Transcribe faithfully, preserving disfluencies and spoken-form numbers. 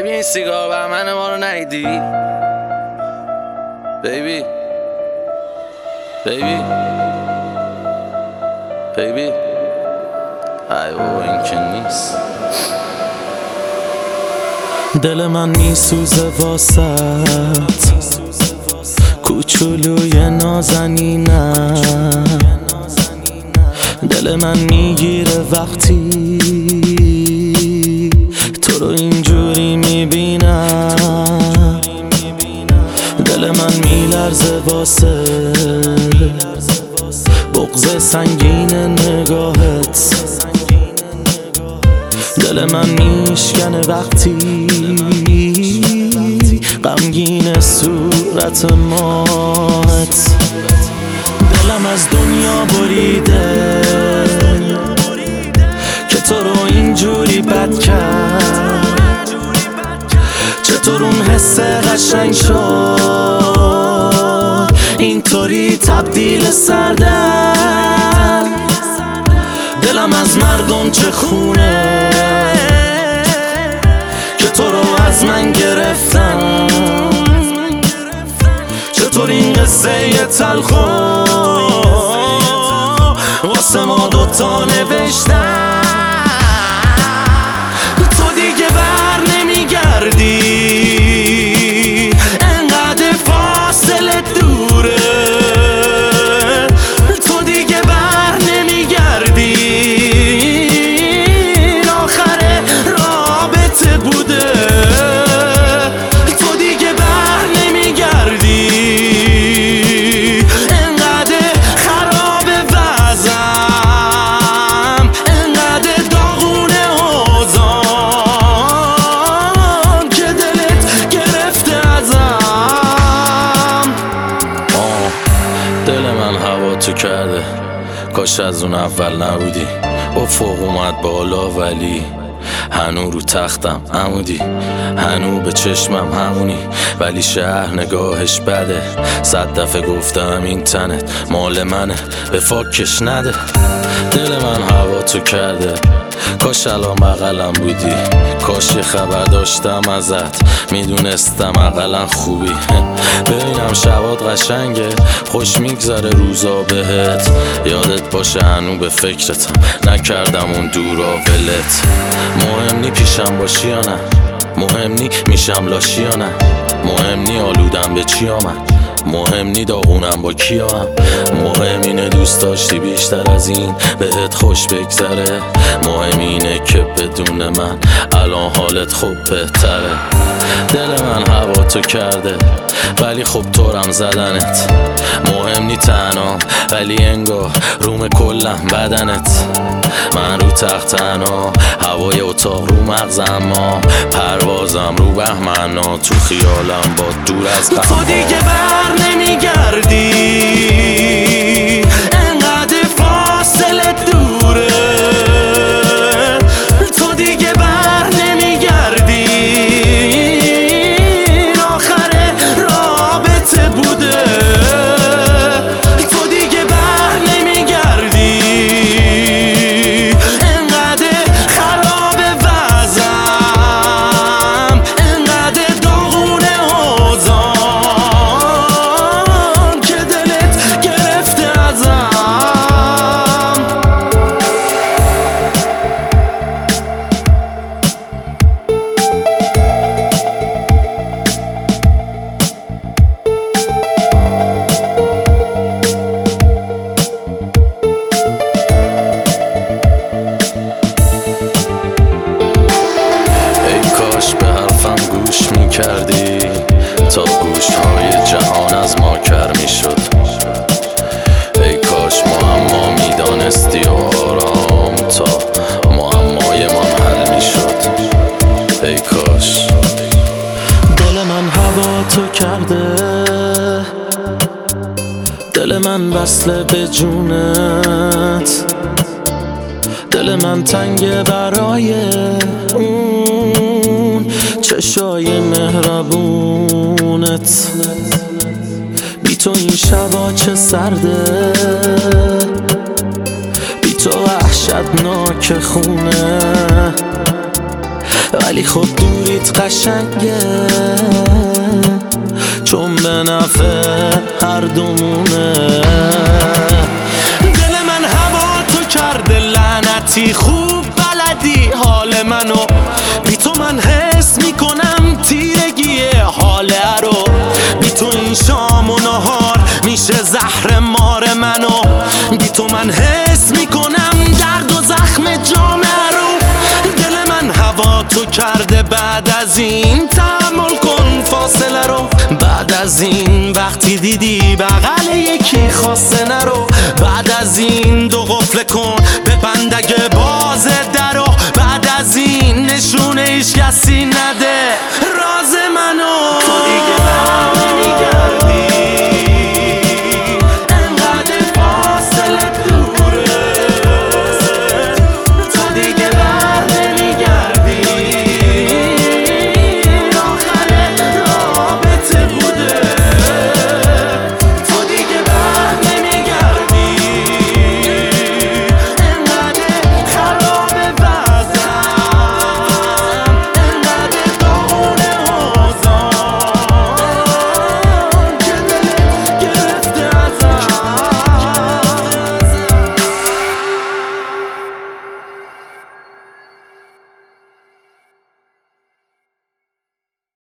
ببین سیگار بهمن ما رو ندیدی؟ بیبی بیبی بیبی ای بابا این که نیست. دل من میسوزه واسط کوچولوی نازنینم، دل من میگیره وقتی تو رو اینجوری میبینم، دل من میلرزه واسه بغض سنگین نگاهت، دل من میشکنه وقتی غمگین صورت ماهت، دلم از دنیا بریده که تو رو اینجوری بد کرد، چطور اون حس قشنگ شد اینطوری تبدیل سردن، دلم از مردم چه خونه که تو رو از من گرفتم، چطور این قصه تلخو واسه ما دوتا نوشتم، تو دیگه بر نمیگردی انقدر فاصله دوره، تو دیگه بر نمیگردی آخر رابطه بوده، تو دیگه بر نمیگردی انقدر خراب وضعم، انقدر داغونه حوضام که دلت گرفته ازم. آه دل من هوا تو کرده، کاش از اون اول نبودی، افق اومد بالا ولی هنو رو تختم عمودی، هنو به چشمم همونی ولی شهر نگاهش بده، صد دفعه گفتم این تنت مال منه به فاکش نده، دل من هوا تو کرده، کاش الان بغلم بودی، کاش یه خبر داشتم ازت میدونستم اقلا خوبی، ببینم شبات قشنگه خوش میگذره روزا بهت، یادت باشه هنو به فکرتم نکردم اون دورا ولت، مهم نی پیشم باشی یا نه، مهم نی میشم لاشی یا نه، مهم نی آلودم به چی آمد، مهم نی داغونم با کیا هم، مهم اینه دوست داشتی بیشتر از این بهت خوش بگذره، مهم اینه که بدون من الان حالت خوب بهتره، دل من هوا تو کرده ولی خب طورم زدنت، مهم نی تنها ولی انگار روم کلم بدنت، من رو تخت تنها هوای اتاق رو مغزم، ما پروازم رو بهمنا تو خیالم با دور از غم، تو دیگه بر نمیگردی انقدر فاصله دوره، تو دیگه بر نمیگردی آخر رابطه بوده، تو دیگه بر نمیگردی انقدر خراب وضعم، انقدر داغونه حوضام که دلت گرفته ازم. گوش می کردی تا گوش های جهان از ما کر می شد، ای کاش معما می دانستی و آرام تا معمای من حل می شد، ای کاش. دل من هوا تو کرده، دل من وصله به جونت، دل من تنگه برای اون چشای مهربونت، بی تو این شبا چه سرده، بی تو وحشتناک خونه، ولی خب دوریت قشنگه، چون به نفع هر دومونه. دل من هوا تو کرده لعنتی، خوب بلدی حال منو، بی تو من حس میکنم تیرگیه حاله رو. بی تو این شام و نهار میشه زهر مار منو، بی تو من حس میکنم درد و زخم جامعه رو. دل من هوا تو کرده، بعد از این تحمل کن فاصله رو. بعد از این وقتی دیدی بغل یکی خواسته نرو، بعد از این دو قفل کن